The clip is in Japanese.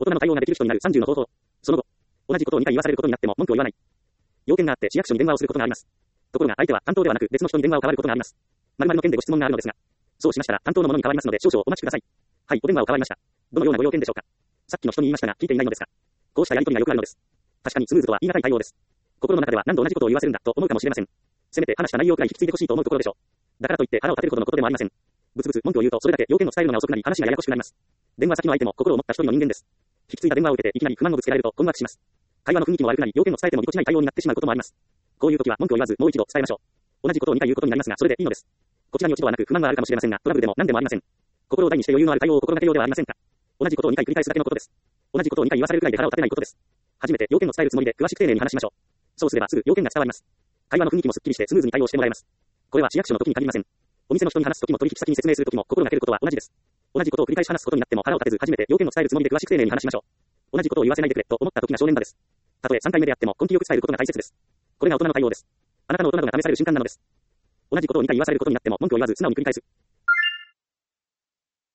大人の対応ができる人になる30の方法。その後、同じことを2回言わされることになっても文句を言わない。要件があって市役所に電話をすることがあります。ところが相手は担当ではなく別の人に電話を代わることがあります。〇〇の件でご質問があるのですが、そうしましたら担当の者に代わりますので少々お待ちください。はい、お電話を代わりました。どのようなご用件でしょうか。さっきの人に言いましたが聞いていないのですか。こうしたやり取りがよくあるのです。確かにスムーズとは言い難い対応です。心の中では何度同じことを言わせるんだと思うかもしれません。せめて話した内容くらい引き継いでほしいと思うところでしょう。だからといって腹を立てるほどのことでもありません。ブツブツ文句を言うとそれだけ要件を伝えるのが遅くなり話がややこしくなります。電話先の相手も心を持った一人の人間です。引き継いだ電話を受けていきなり不満をぶつけられると困惑します。会話の雰囲気も悪くなり要件を伝えてもぎこちない対応になってしまうこともあります。こういう時は文句を言わずもう一度伝えましょう。同じことを2回言うことになりますがそれでいいのです。こちらに落ち度はなく不満はあるかもしれませんがトラブルでも何でもありません。心を大にして余裕のある対応を心がけようではありませんか。同じことを2回繰り返すだけのことです。同じことを2回言わされるくらいで腹を立てないことです。初めて要件を伝えるつもりで詳しく丁寧に話しましょう。そうすればすぐ要件が伝わります。会話の雰囲気もすっきりしてスムーズに対応してもらえます。これは市役所の時に限りません。お店の人に話す時も取引先に説明する時も心がけることは同じです。同じことを繰り返し話すことになっても腹を立てず初めて要件を伝えるつもりで詳しく丁寧に話しましょう。同じことを言わせないでくれと思った時が正念場です。たとえ3回目であっても根気よく伝えることが大切です。これが大人の対応です。あなたの大人度が試される瞬間なのです。同じことを2回言わされることになっても文句を言わず素直に繰り返す。